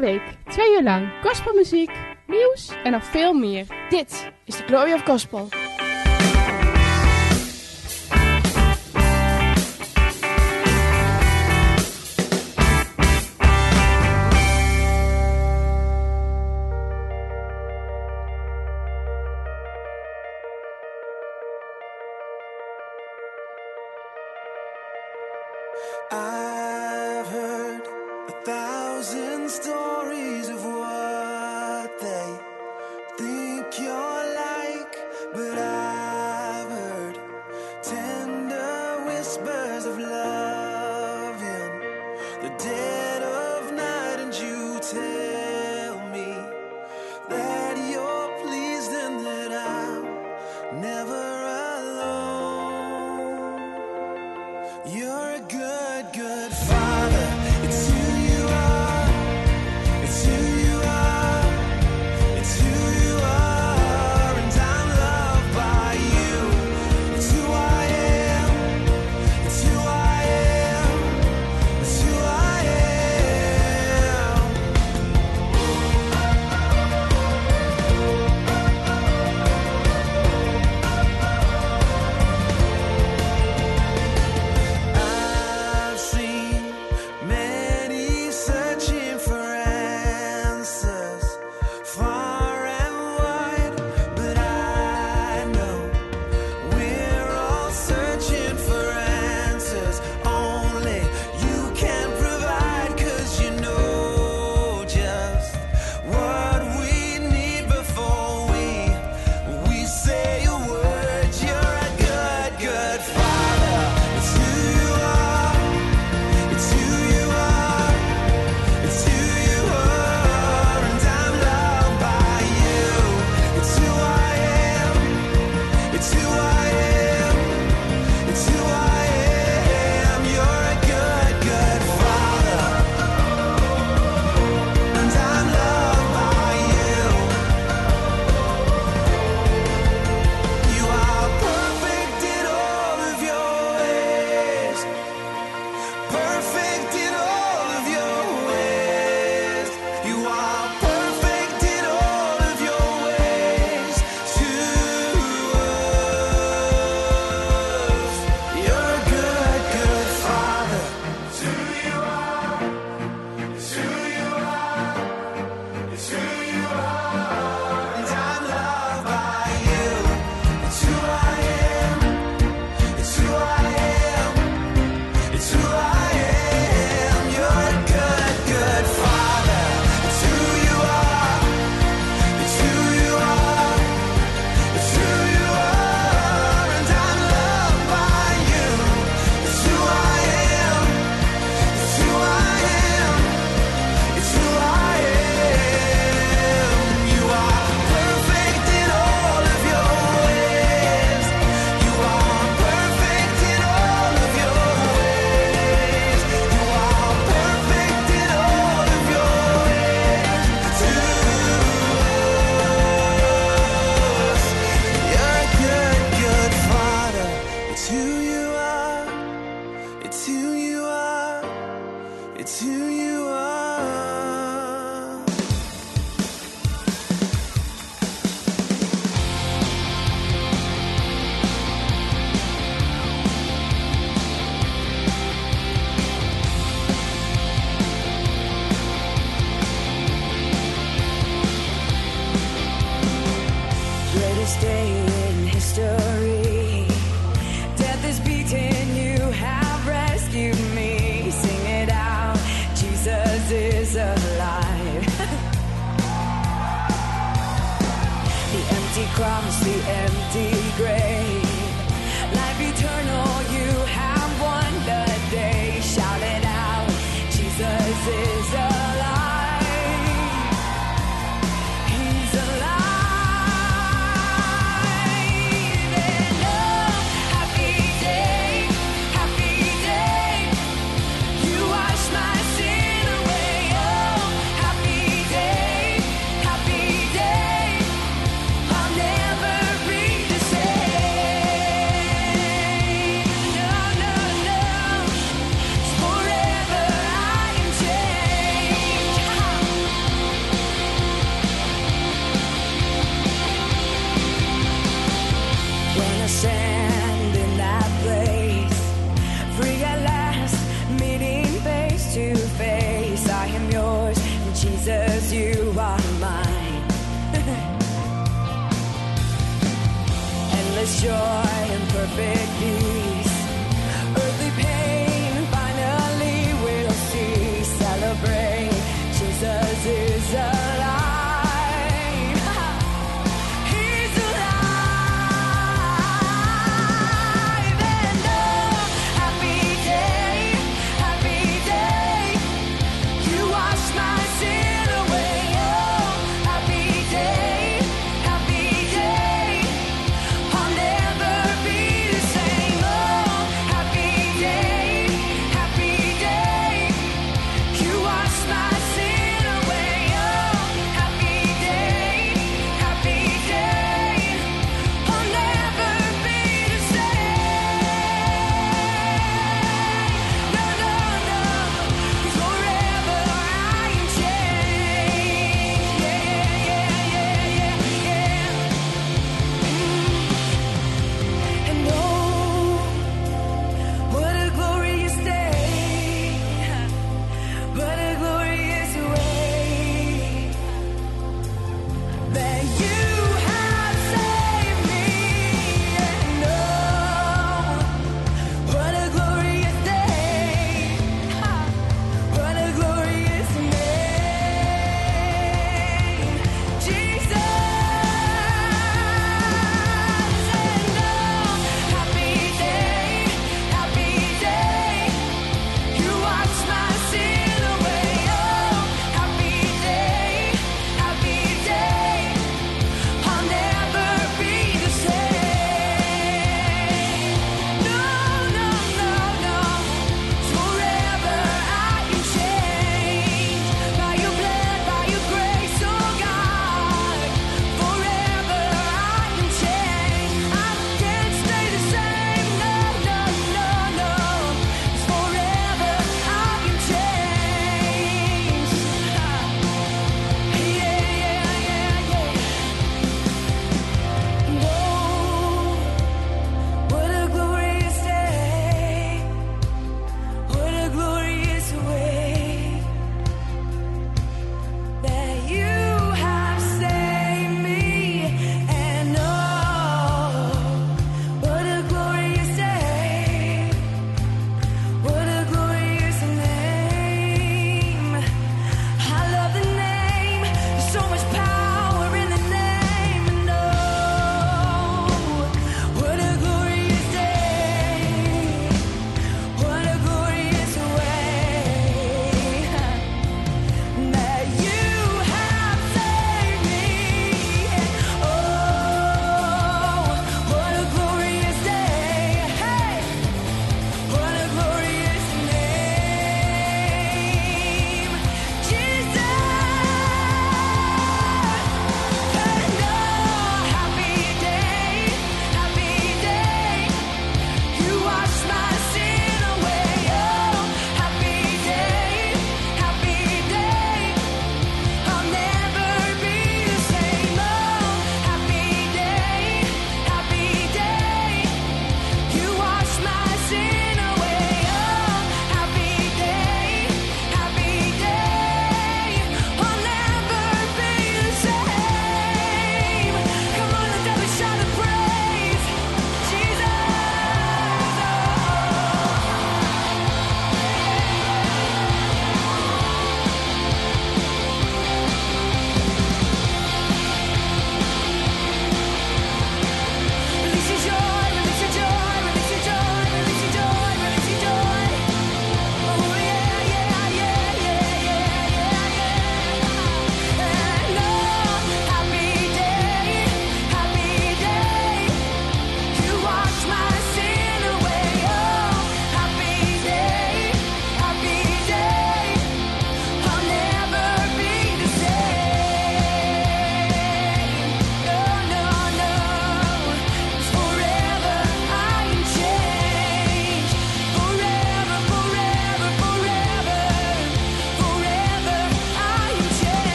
week 2 uur lang gospelmuziek, nieuws en nog veel meer. Dit is de Glory of Gospel. I've heard 1,000 stories of what they think you're like, but I've heard tender whispers of love in the dead of night, and you tell me that you're pleased and that I'm never alone. You're a good Father. It's who you are. It's who you are. It's who you are. And I'm loved by you. It's who I am. It's who I am. It's who I am. I've seen many searching for answers far and wide, but I know we're all searching for answers only you can provide, 'cause you know just what we need before we say a word. You're a good Father. It's who you are. It's who you are. It's who you are. And I'm loved by you. It's who I am. It's who I am. It's who I am. You're a good Father. And I'm loved by you. You are perfect in all of your ways. Perfect in all of your ways. You are perfect in all of your ways to us. You're a good Father. It's who you are. It's who you are. It's who you are. And I'm loved by you. It's who I am. It's who I am. It's who I am. You're a good Father. It's who you are. It's who you are. It's who you are. And I'm loved by you. It's who I am. It's who I am. It's who I am. You are perfect in all of your ways. You are perfect in all of your ways. You are perfect in all of your ways to us. You're a good Father. It's who you are. It's who you are. It's who you are. Greatest day in history. Death is beaten, you have rescued me. Sing it out. Jesus joy and perfect peace. Earthly pain finally will cease. Celebrate, Jesus is alive. He's alive. And oh, happy day, you wash my sin away. Oh, happy day, I'll never be the same.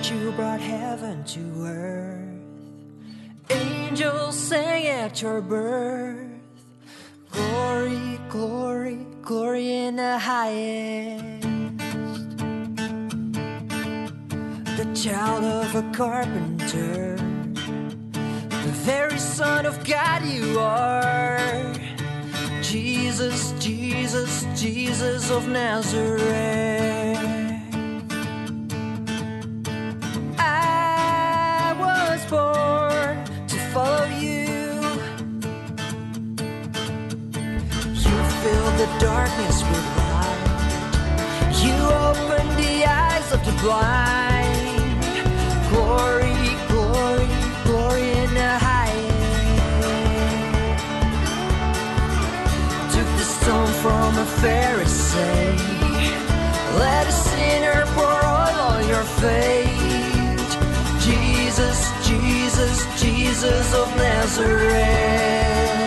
Lord, you brought heaven to earth. Angels sang at your birth. Glory, glory, glory in the highest. The child of a carpenter, the very Son of God you are. Jesus, Jesus, Jesus of Nazareth. I was born to follow you. You filled the darkness with light. You opened the eyes of the blind. Glory, glory, glory in the highest. Took the stone from a Pharisee. Let a sinner pour oil on your face. Jesus, Jesus, Jesus of Nazareth.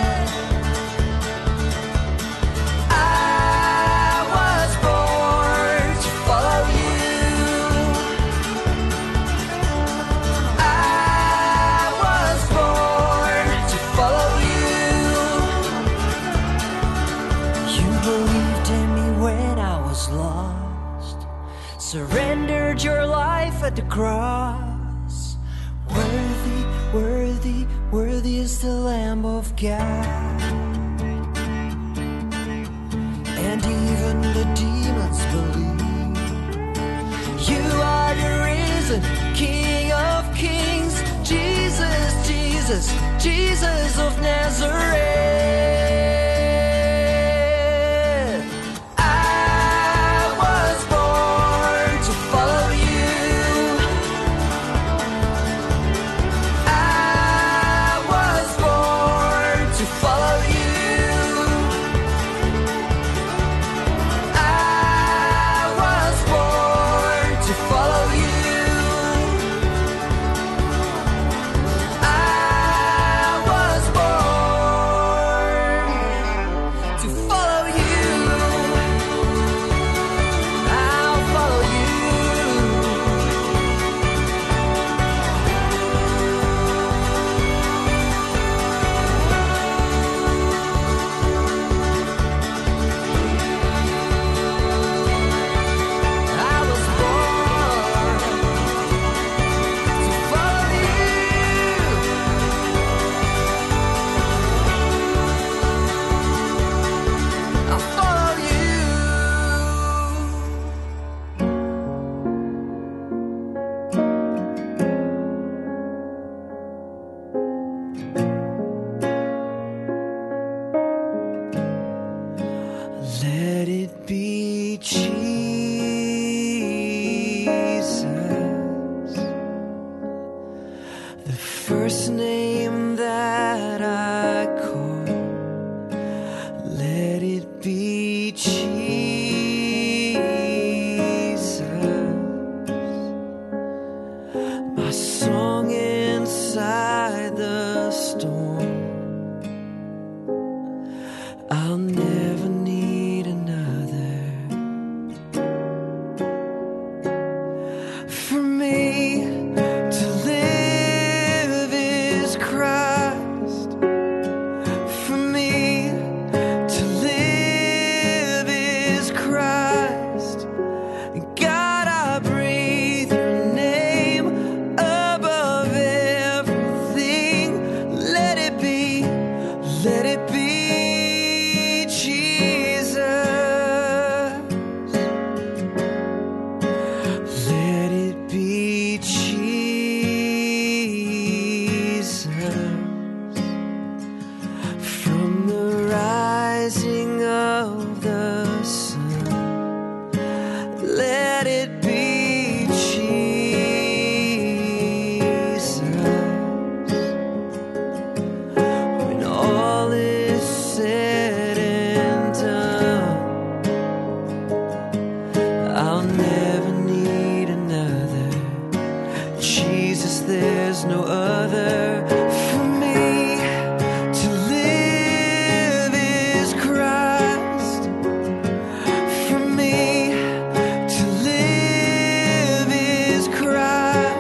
Surrendered your life at the cross. Worthy, worthy, worthy is the Lamb of God. And even the demons believe you are the risen King of Kings. Jesus, Jesus, Jesus of Nazareth. Let it be Jesus, the first name that I call. Let it be Jesus, my song inside the storm. I'll never need another. For me to live is Christ. For me to live is Christ. God, I breathe your name above everything. Let it be Jesus. Let it be Jesus. From the rising of the sun, let it be Jesus. When all is said and done, I'll never need another. Jesus, there's no other. For me to live is Christ. For me to live is Christ.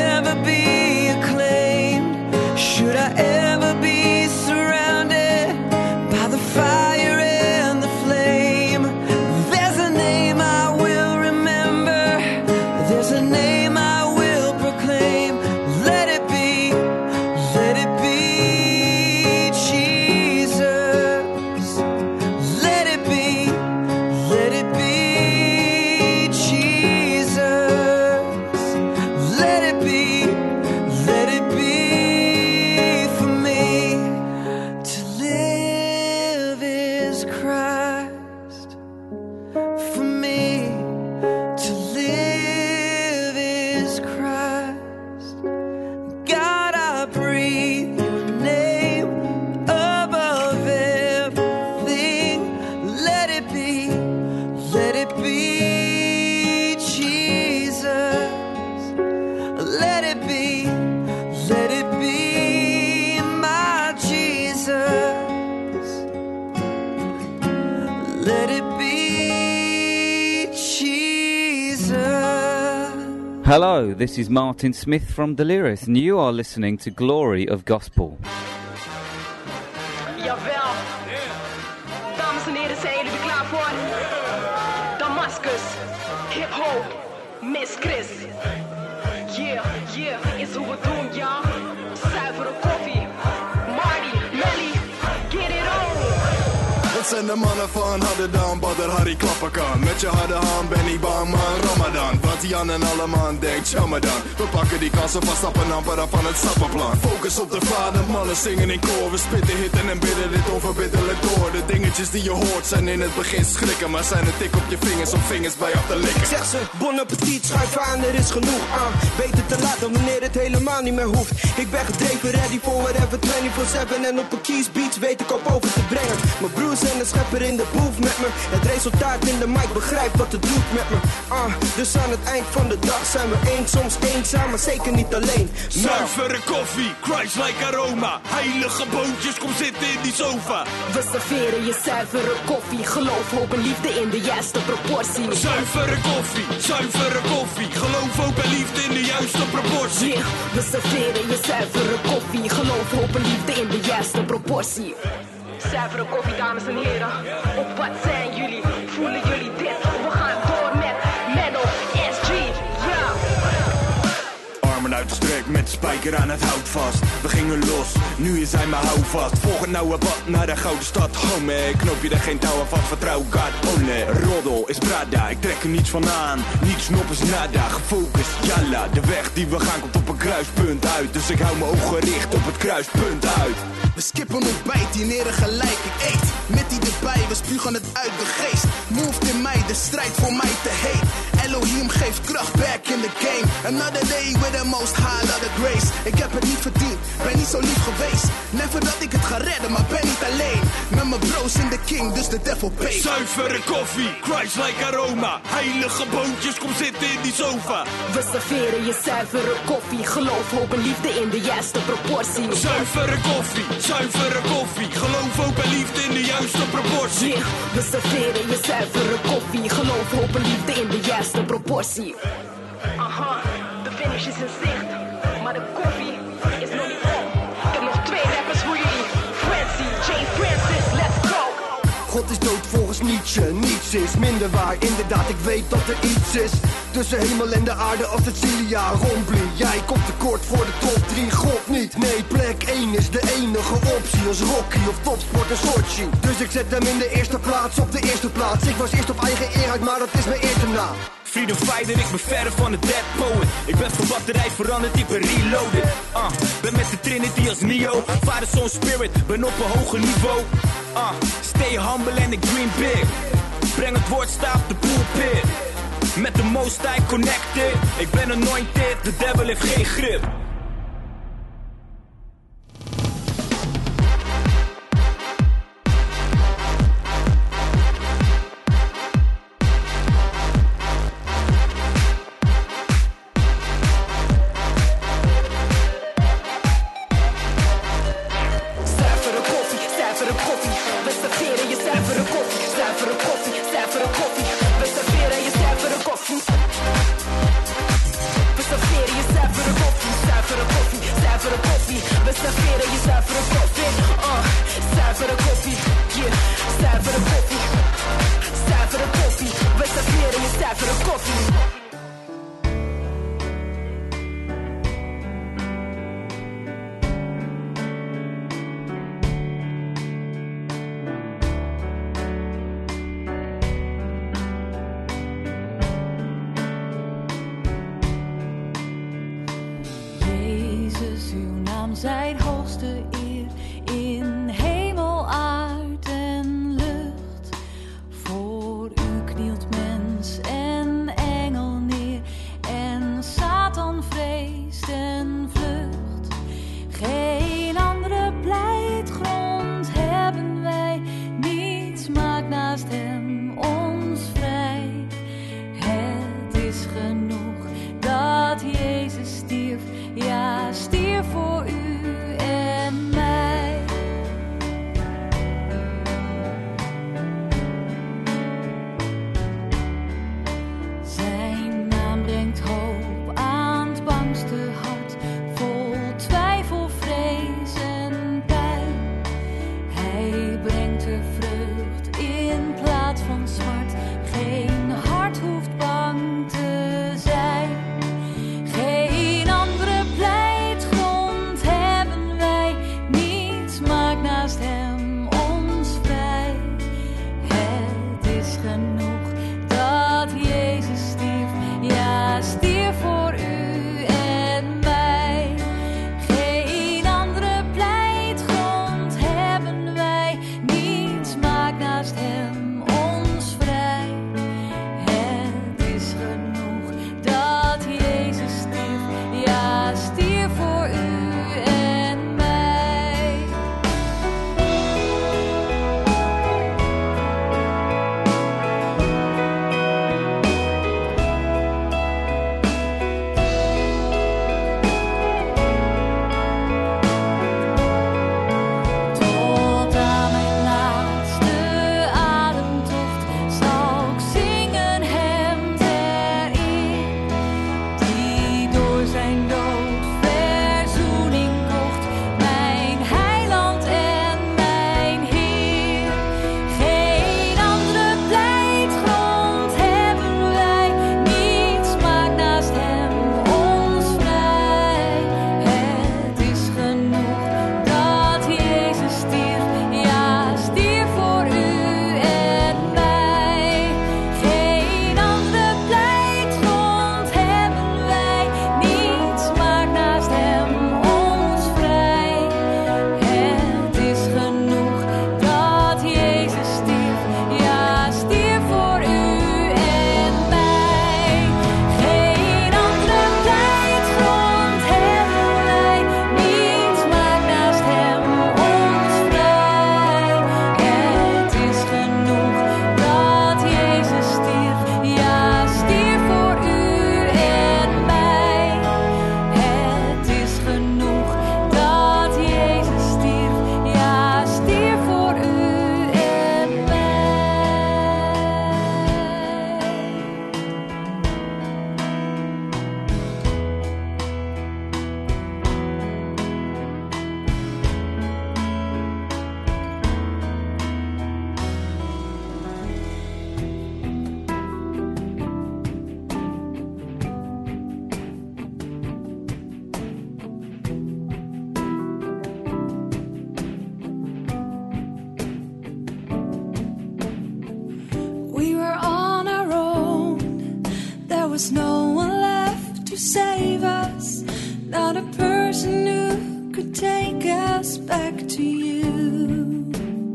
ever be acclaimed? Should I ever be surrounded by the fire and the flame? There's a name I will remember. There's a name I will proclaim. Let it be Jesus. Let it be Jesus. Let it be for me. To live is Christ. For me, to live is Christ. God, I breathe your name above everything. Let it be Jesus. Let it be my Jesus. Let it be Jesus. Hello, this is Martin Smith from Delirious, and you are listening to Glory of Gospel. Jawel. Dames en heren, zijn jullie er klaar voor? Damascus, hip-hop, Miss Chris. Yeah, is hoe we doen, ja. Zuivere koffie, Marty, Melly, get it on. Het zijn de mannen van Haddadam, Badr, Harry Klapperkan. Met je harde hand ben ik bang man, Ramadan. Wat Jan en alle man denkt, Shamadan. We pakken die kansen van stappen amper af van het stappenplan. Focus op de vader, mannen zingen in koor. We spitten hitten en bidden dit onverbiddelijk door. De dingetjes die je hoort zijn in het begin schrikken, maar zijn een tik op je vingers om vingers bij af te likken. Zeg ze, bon appetit, schuif aan, er is genoeg aan. Beter te laten wanneer het helemaal niet meer hoeft. Ik ben gedreven, ready for whatever, 24/7. En op een Keys Beats weet ik op over te brengen. Mijn broers en de schepper in de boef met me. Het resultaat in de mic, begrijp wat het doet met me. Dus aan het eind van de dag zijn we eens, soms eenzaam, maar zeker niet alleen. Zuivere koffie, Christ-like aroma. Heilige bootjes, kom zitten in die sofa. We serveren je zuivere koffie. Geloof, hoop en liefde in de juiste proportie. Zuivere koffie, geloof, hoop en liefde in de juiste proportie. Yeah, we serveren je zuivere koffie. Geloof, hoop en liefde in de juiste proportie. Zuivere koffie, dames en heren. Op wat zijn jullie? Voelen jullie dit? We gaan door met Menno SG. Ja. Armen uit de strek met de spijker aan het hout vast. We gingen los, nu is hij mijn houvast. Volg een nauwe pad naar de gouden stad. Home, knoop je er geen touw aan vast, vertrouw God only. Roddel is Prada, ik trek er niets van aan. Niets nop is nada, gefocust, jalla. De weg die we gaan komt op een kruispunt uit. Dus ik hou mijn ogen gericht op het kruispunt uit. We skippen ontbijt, dineren gelijk, ik eet. Met die erbij, we spugen het uit de geest. Moved in mij, de strijd voor mij te heet. Elohim geeft kracht, back in the game. Another day with the most high, lot of grace. Ik heb het niet verdiend, ben niet zo lief geweest. Never dat ik het ga redden, maar ben niet alleen. Met mijn bros in the king, dus de devil pays. Zuivere koffie, Christ-like aroma. Heilige bootjes, kom zitten in die sofa. We serveren je zuivere koffie. Geloof, hoop en liefde in de juiste proportie. Zuivere koffie, geloof, hoop en liefde in de juiste proportie. Yeah, we serveren je zuivere koffie. Geloof, hoop en liefde in de juiste proportie. Aha, de finish is in zicht. Maar de koffie is nog niet op. Ik heb nog 2 rappers voor jullie. Francie, Jay Francis, let's go. God is dood volgens Nietzsche, niets is minder waar. Inderdaad, ik weet dat er iets is tussen hemel en de aarde als Cecilia Rombly. Jij komt tekort voor de top 3, God niet. Nee, plek 1 is de enige optie als Rocky of topsport en Sochi. Dus ik zet hem in de eerste plaats, op de eerste plaats. Ik was eerst op eigen eer uit, maar dat is mijn eerste naam. Freedom fighter, ik ben verder van de dead poet. Ik ben van batterij veranderd, ik ben reloaded. Ben met de Trinity als Neo. Vader, Son, Spirit, ben op een hoger niveau. Stay humble and I dream big. Breng het woord, sta op de pulpit. Met de most I connected. Ik ben anointed, de devil heeft geen grip. We serveren je zuivere koffie. Jezus, uw naam zij het hoogste eer in hemel, aard en lucht. Voor u knielt mens en engel neer en Satan vreest en vlucht. Geen andere pleitgrond hebben wij, niets maakt naast hem ons vrij. Het is genoeg dat Jezus stierf, ja, stierf voor u en mij. Zijn naam brengt hoop aan het bangste hart, vol twijfel, vrees en pijn. Hij brengt de vreugd in plaats van smart, geen hart hoeft bang te zijn. Geen andere pleitgrond hebben wij, niets maakt naast hem ons vrij. Het is genoeg dat Jezus stierf, ja, stierf voor u en mij. Geen andere pleitgrond hebben wij, niets maakt naast hem ons vrij. Het is genoeg dat Jezus stierf, ja, stierf voor u en mij. Tot aan mijn laatste ademtocht zal ik zingen hem ter eer, die door zijn dood verzoening kocht, mijn heiland en mijn Heer. Geen andere pleitgrond hebben wij, niets maakt naast hem ons vrij. Het is genoeg dat Jezus stierf, ja, stierf voor u en mij. Geen andere pleitgrond hebben wij, niets maakt naast hem ons vrij. Het is genoeg dat Jezus stierf, ja, stierf voor u en mij. Geen andere pleitgrond hebben wij, niets maakt naast hem ons vrij. Het is genoeg dat Jezus stierf, ja, stierf voor u en mij. Het is genoeg dat Jezus stierf, ja, stierf voor u en mij. We were on our own. There was no one left to save us. Not a person who could take us back to you.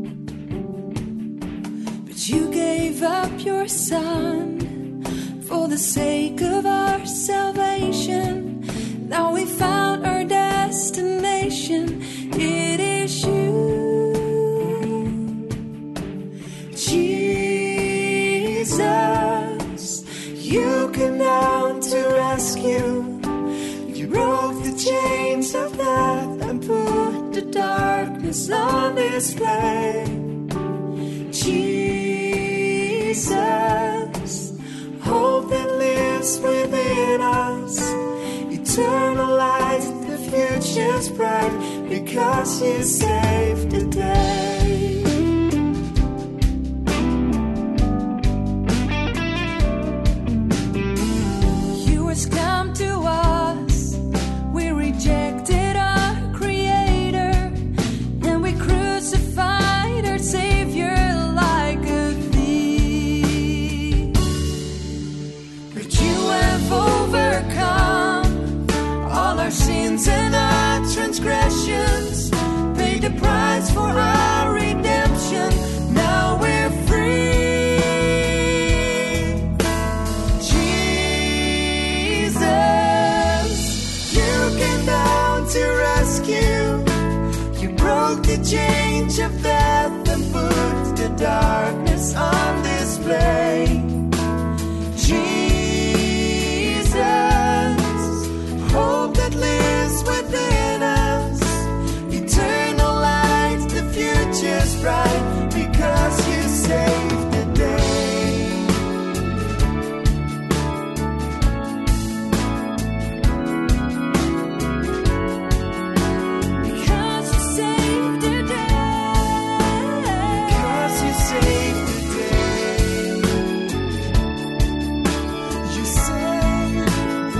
But you gave up your son for the sake of our salvation. Now we found our destination. It is you. Jesus, you came down to rescue. You broke the chains of death and put the darkness on display. Jesus, hope that lives within us. Eternal light, the future's bright because you saved the day. Come to us, we rejected our Creator, and we crucified our Savior like a thief. But you have overcome all our sins and our transgressions, paid the price for our redemption. Now we're free. Jesus, you came down to rescue. You broke the chains of death and put the darkness on display. Jesus, hope that lives within us, eternal light, the future's bright, because you saved the day. Because you saved the day. Because you saved the day. You saved the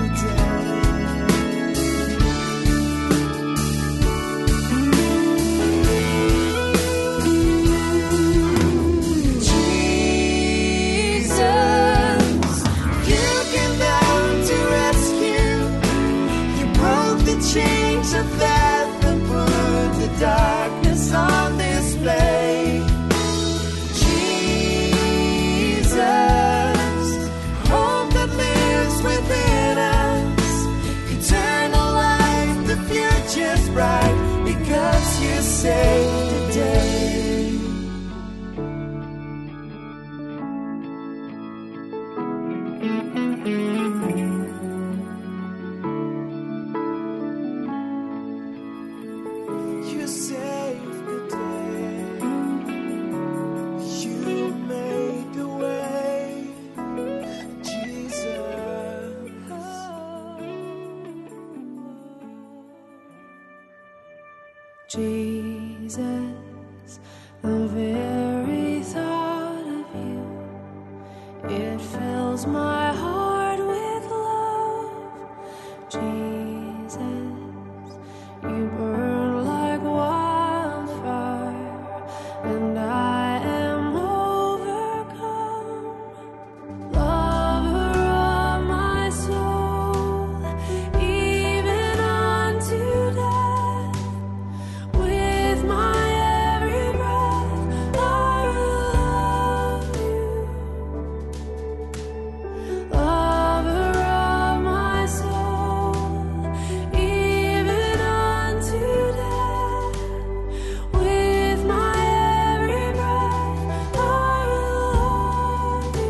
Jesus, you came down to rescue. You broke the chains of death and put the darkness on display. Jesus, hope that lives within us, eternal life, the future's bright, because you saved the day. You saved the day. You made the way, Jesus. Jesus, the very thought of you, it fills my heart with love. Jesus, you burn like wildfire, and I am overcome. Lover of my soul, even unto death, with my every breath I will love you. Lover of my soul, even unto death, with my every breath I will love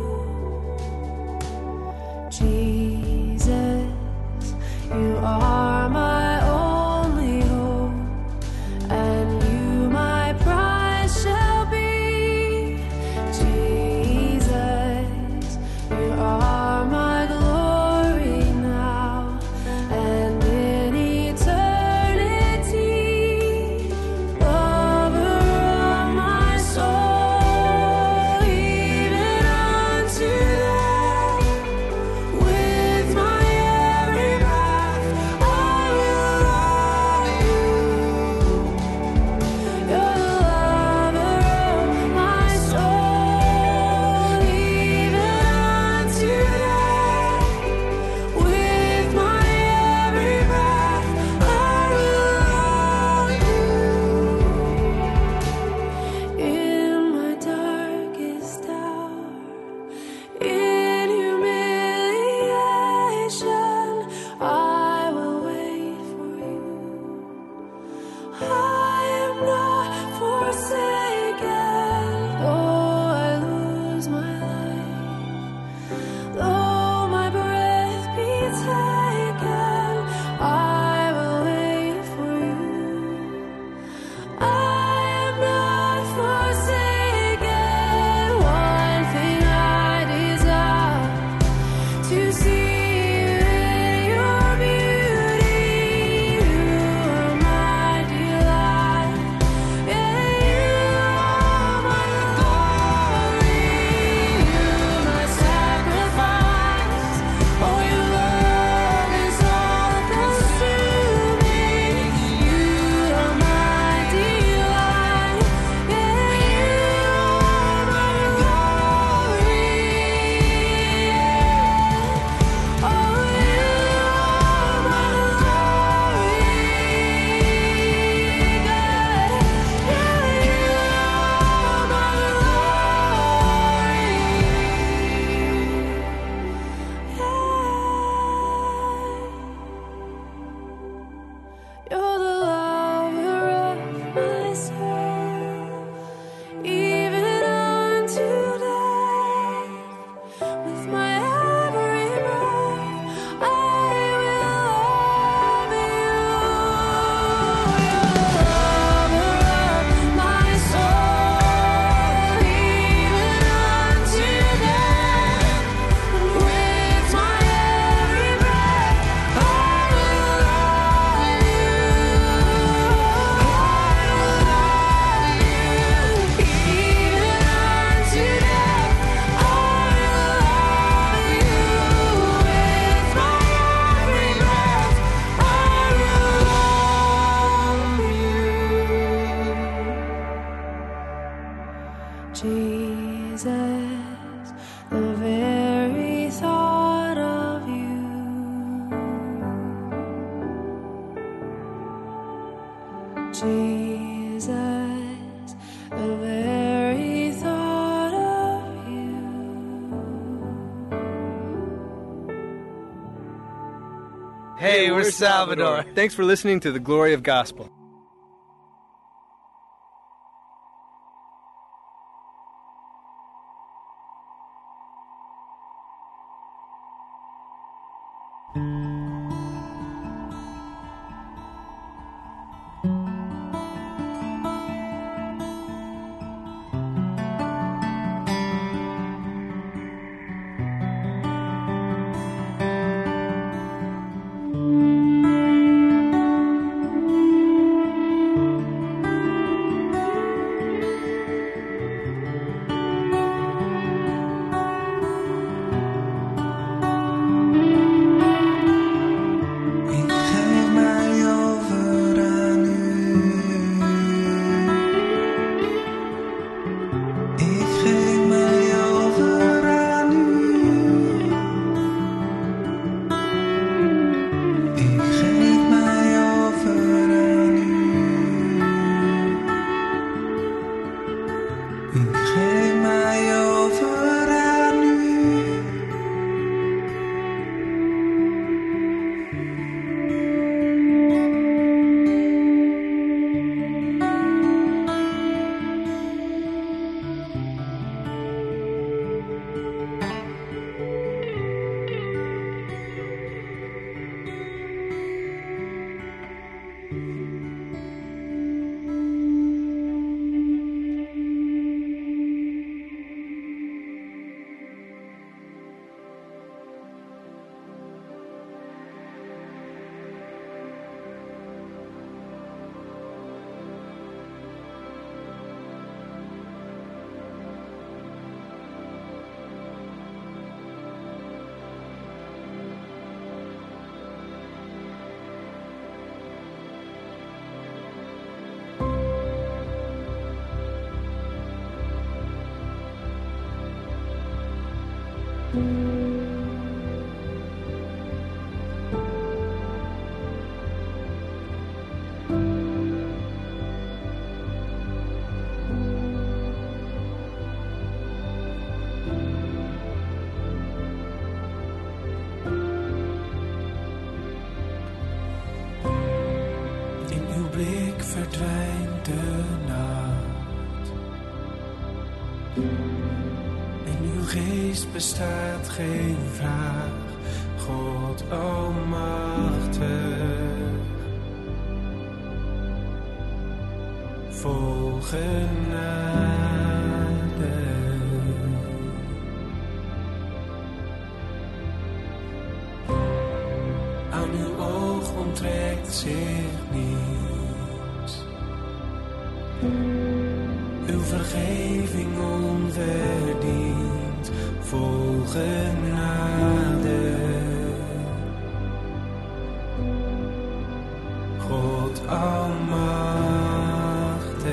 you. Jesus, you are my only hope, and you my prize shall be. Jesus, you are my glory now and in eternity. Lover of my soul, even unto death, with my every breath I Jesus, the very thought of you. Hey, we're Salvador. Thanks for listening to The Glory of Gospel. blik verdwijnt de nacht. In uw geest bestaat geen vraag, God almachtig. Vol genade. Aan uw oog onttrekt zich niets. Uw vergeving onverdiend, vol genade. God almachtig.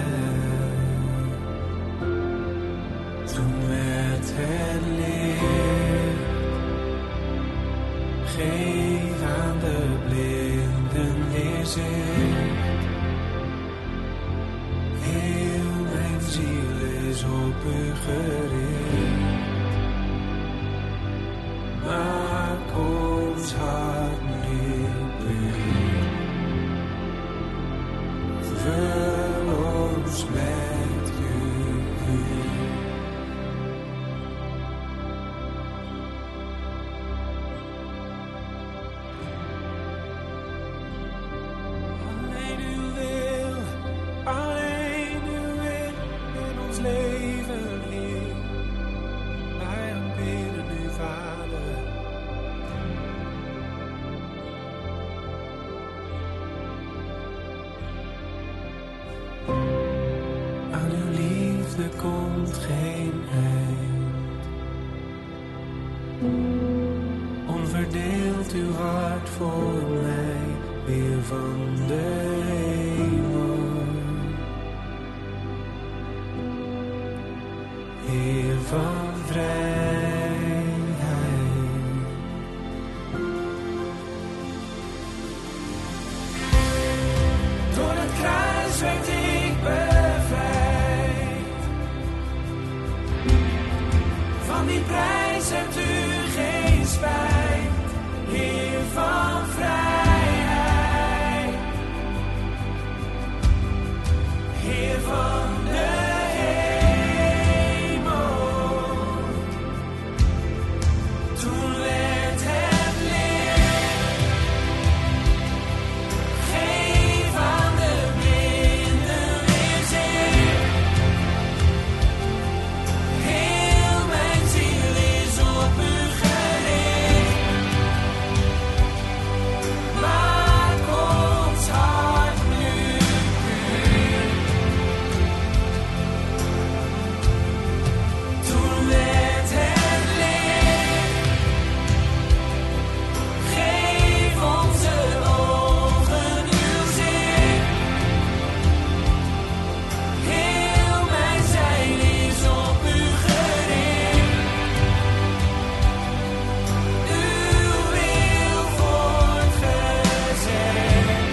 Toen werd het licht. Geef aan de blinden weer zicht. Heel mijn ziel is op u gericht. Maak ons hart nu puur. Vul ons met uw vuur. Alleen uw wil in ons leven, Heer. Wij aanbidden u, Vader. Aan uw liefde komt geen eind. Onverdeeld uw hart voor mij, weer van de hemel. Heer van vrijheid. Door het kruis werd ik bevrijd. Van die prijs hebt u geen spijt, Heer van vrijheid, Heer van de hemel. Toen werd het licht, geef aan de blinden weer zicht. Heel mijn ziel is op u gericht. Maak ons hart nu puur. Toen werd het licht, geef onze ogen uw zicht. Heel mijn zijn is op u gericht. Uw wil wordt gezegd.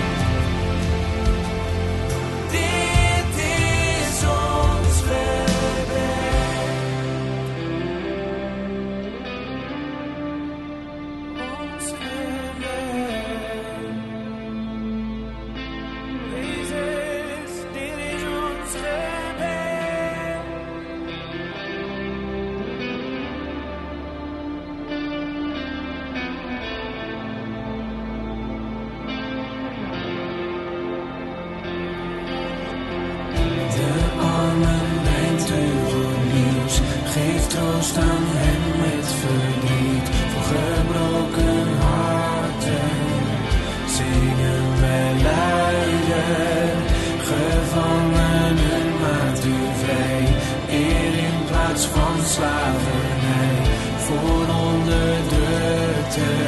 Dit is ons gebed. Ons gebed. Jezus, dit is ons gebed. De armen brengt u goed nieuws, geef troost aan hen met verdriet. Voor gebroken harten zingen wij luider. Gevangenen maakt u vrij, eer in plaats van slavernij voor onderdrukten.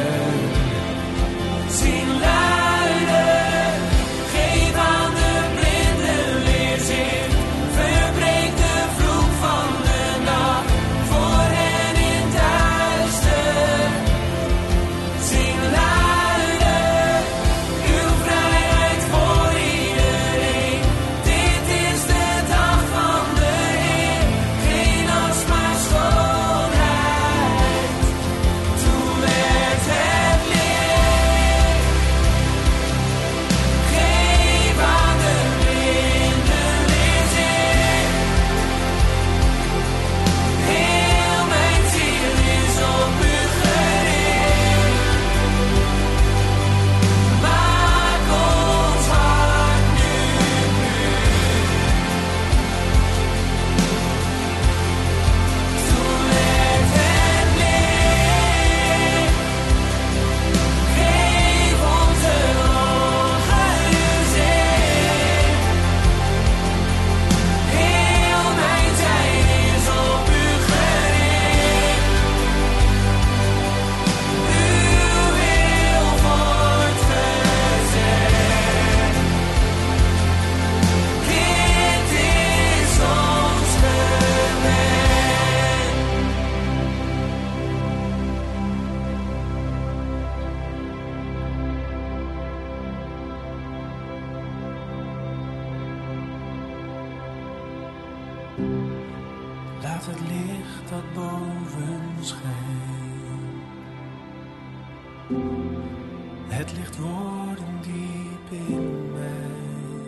Zing luider, geef aan de blinden weer zicht. Verbreek de vloek van de nacht voor hen in duister. Zing luider, uw vrijheid voor iedereen. Dit is de dag van de Heer, geen als maar schoonheid. Toen werd het licht, geef aan de blinden weer zicht. Heel mijn ziel is op u gericht. Maak ons hart nu puur. Toen werd het licht, geef onze ogen uw zicht. Heel mijn zijn is op u gericht. Uw wil wordt gezegd. Dit is ons gebed. Laat het licht dat boven schijnt, het licht worden diep in mij.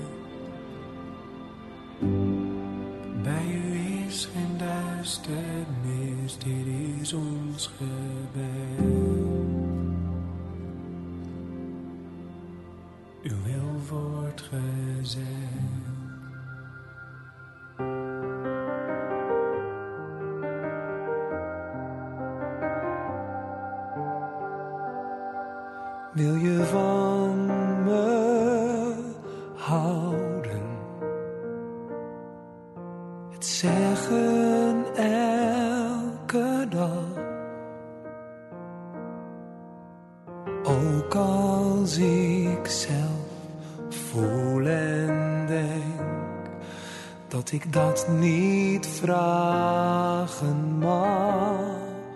Bij u is geen duisternis, dit is ons gebed. Uw wil wordt gezegd. Wil je van me houden? Het zeggen elke dag. Ook als ik zelf voel en denk dat ik dat niet vragen mag.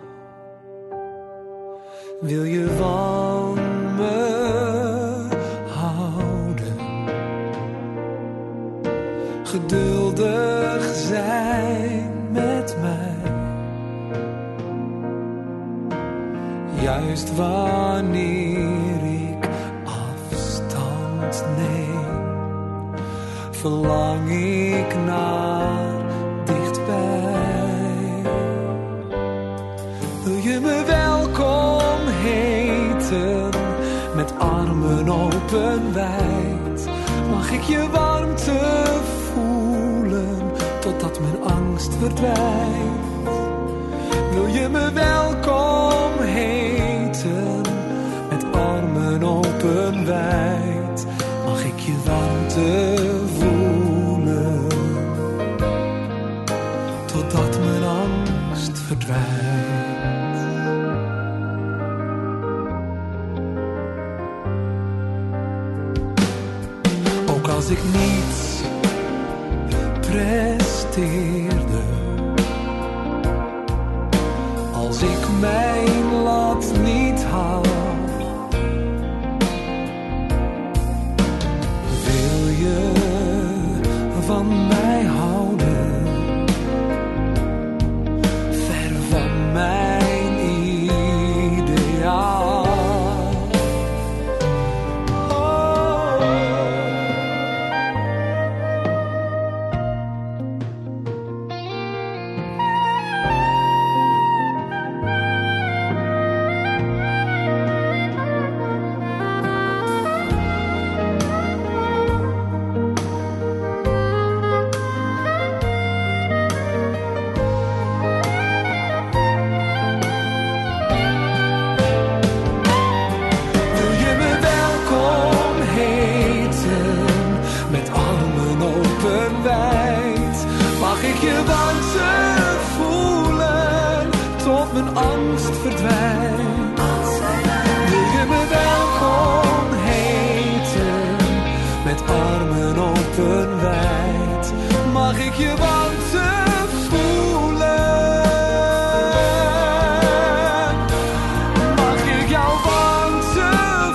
Wil je van me houden? geduldig zijn met mij. Juist wanneer ik afstand neem, verlang ik naar dichtbij. Wil je me welkom heten, met armen open wijd? Mag ik je warmte voelen, totdat mijn angst verdwijnt? Wil je me welkom heten, met armen open wijd? Mag ik je warmte voelen, totdat mijn angst verdwijnt? Ook als ik niets presteerde, als ik mijn lat niet haal, wil je van mij houden, ver van mijn ideaal. Angst verdwijnt. Wil je me welkom heten, met armen open wijd? Mag ik je warmte voelen? Mag ik jouw warmte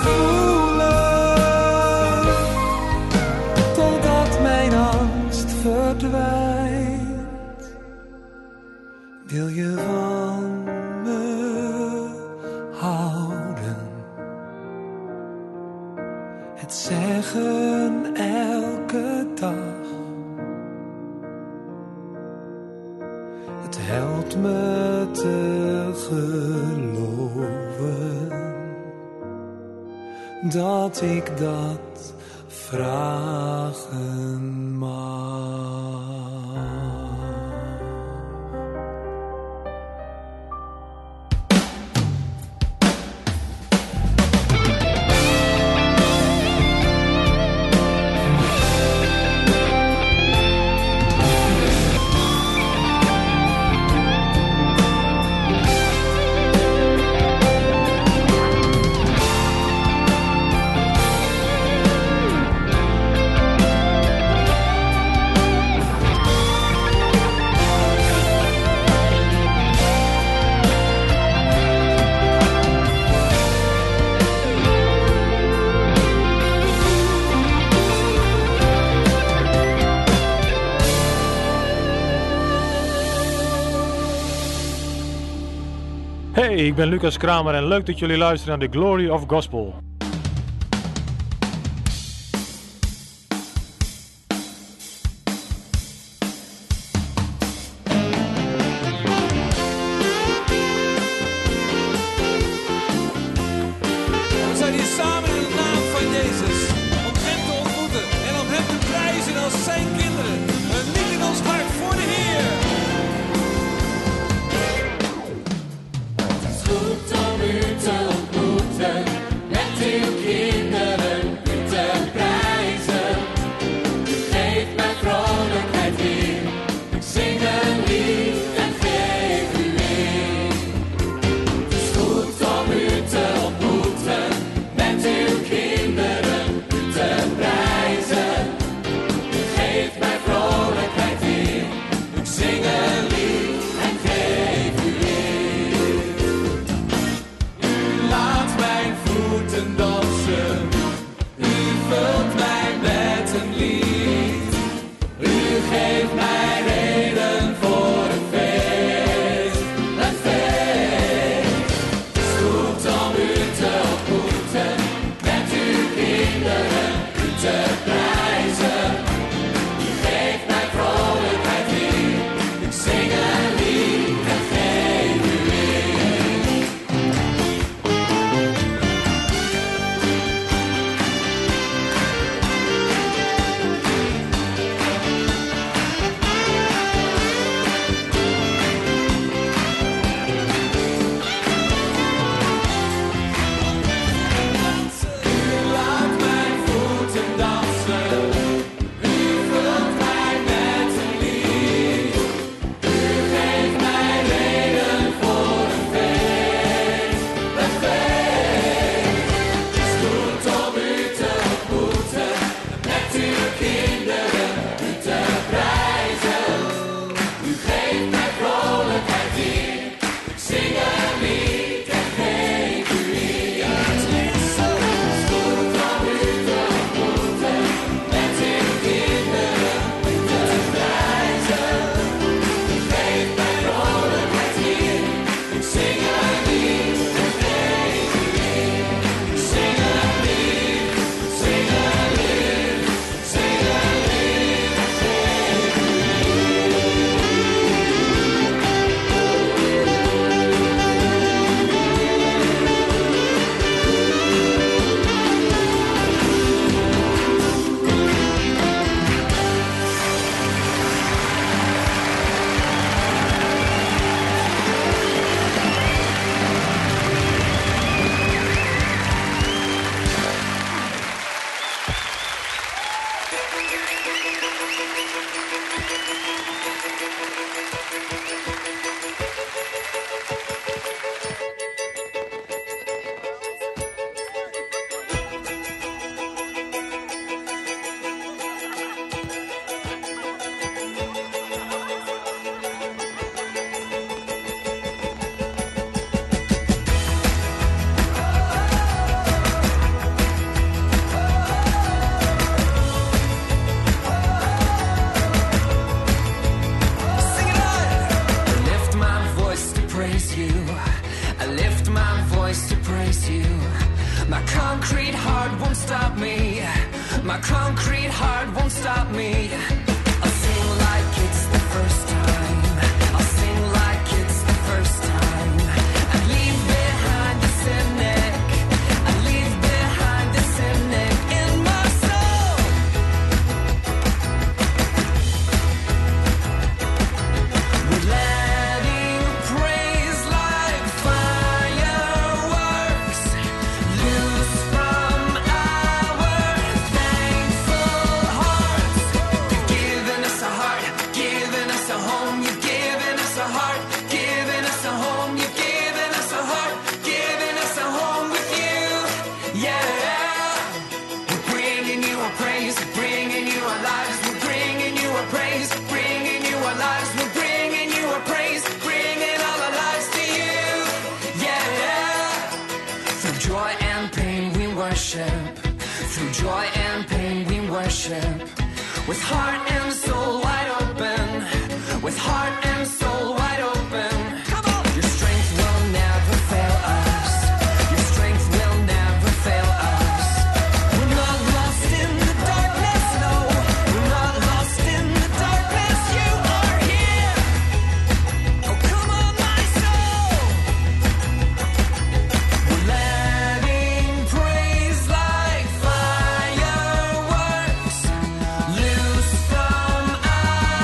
voelen, totdat mijn angst verdwijnt? Wil je van het zeggen elke dag, het helpt me te geloven dat ik dat vragen mag. Hey, ik ben Lucas Kramer en leuk dat jullie luisteren naar The Glory of Gospel. We zijn hier samen in de naam van Jezus, om Hem te ontmoeten en om Hem te prijzen als zijn kinderen. Een lied in ons hart voor de Heer. Goed om u te ontmoeten, met concrete heart won't stop me. My concrete heart won't stop me. I'll sing like it's the first time. I'll sing like it's the first time. I leave behind the cynic. I leave behind the cynic in my soul. We're letting praise like fireworks loose from our thankful hearts. You've given us a heart, given us a home. You've given us a heart, given us a home. You've given us a heart, given us a home with you. Yeah, we're bringing you our praise, bringing you our lives. We're bringing you our praise, bringing you our lives. We're bringing you our praise, bringing all our lives to you. Yeah, through joy and pain we worship. Through joy and pain we worship. With heart and soul wide open. With heart and soul wide open. Come on! Your strength will never fail us. Your strength will never fail us. We're not lost in the darkness, no. We're not lost in the darkness. You are here. Oh, come on, my soul. We're letting praise like fireworks loose from our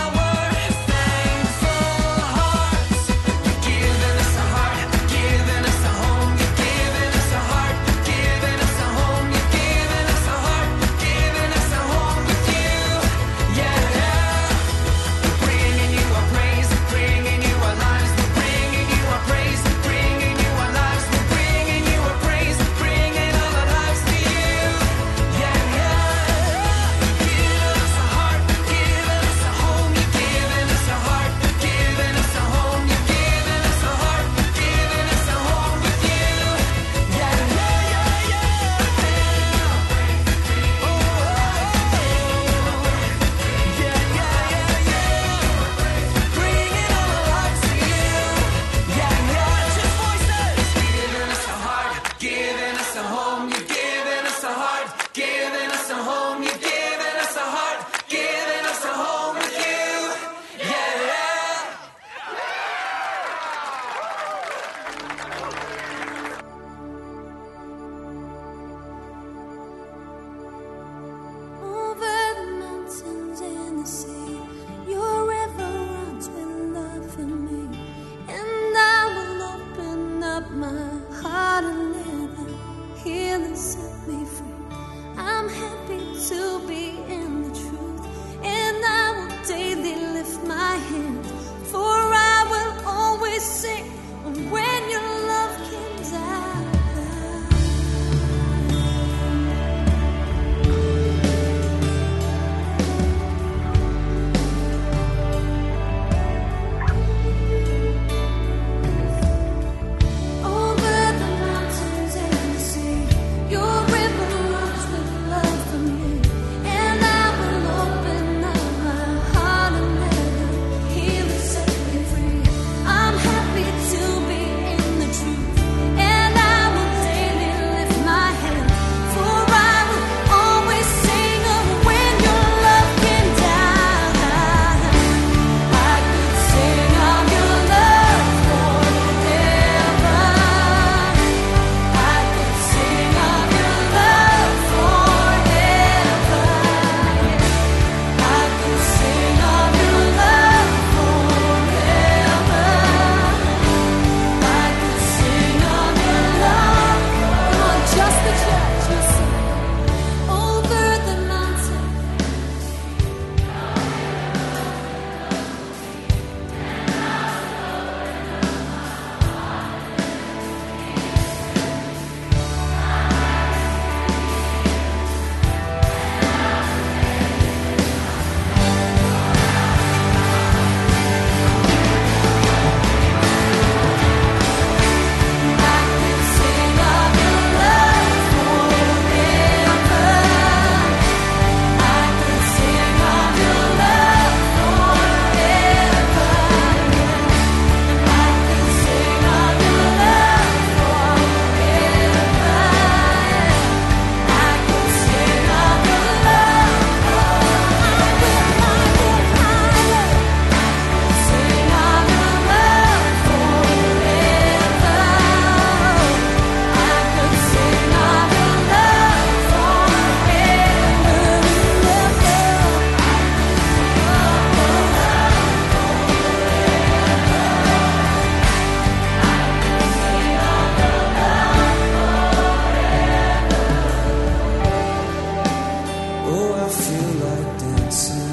feel like dancing.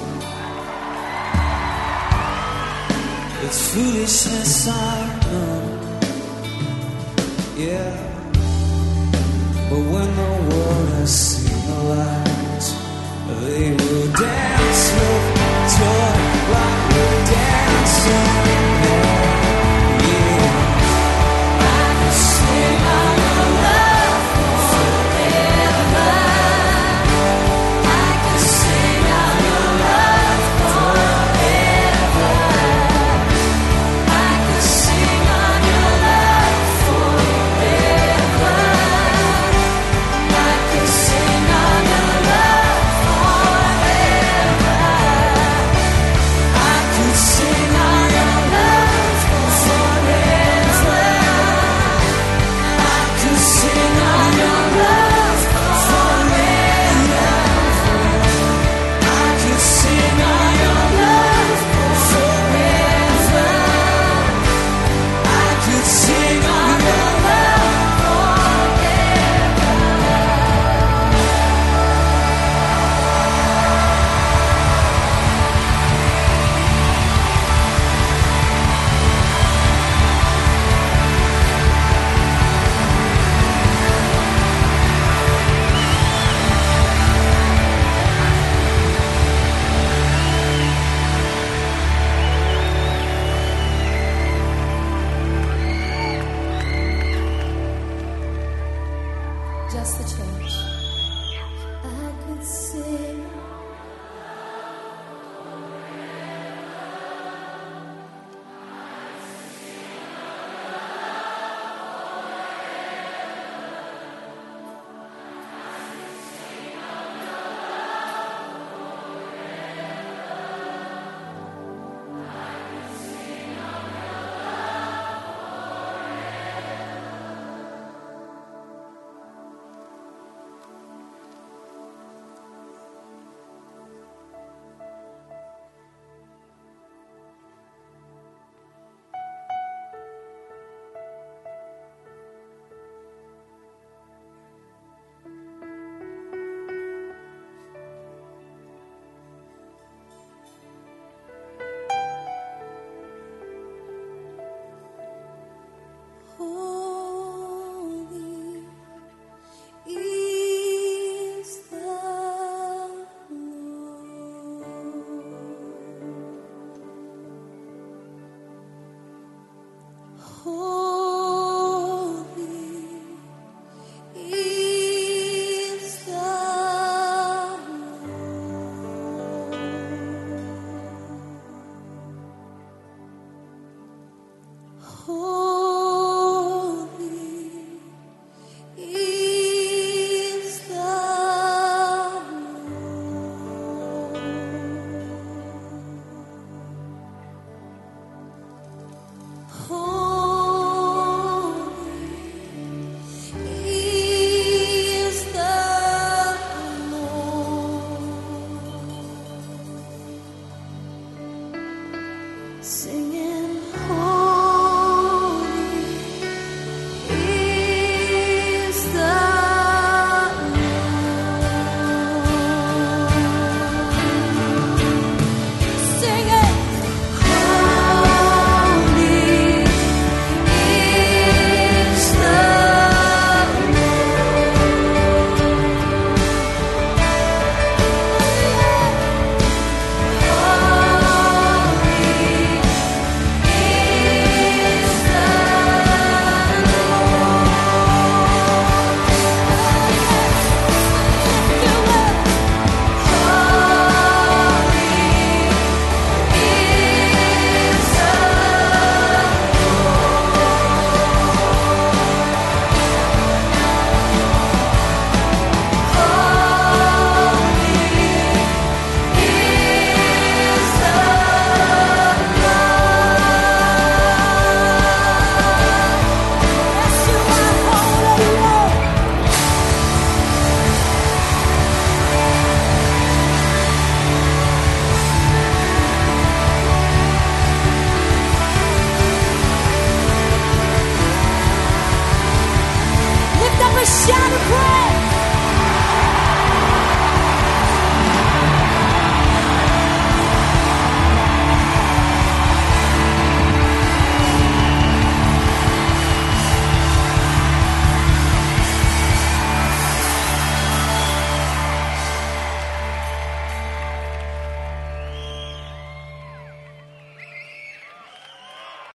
It's foolishness, I know. Yeah. But when the world has seen the light, they will dance.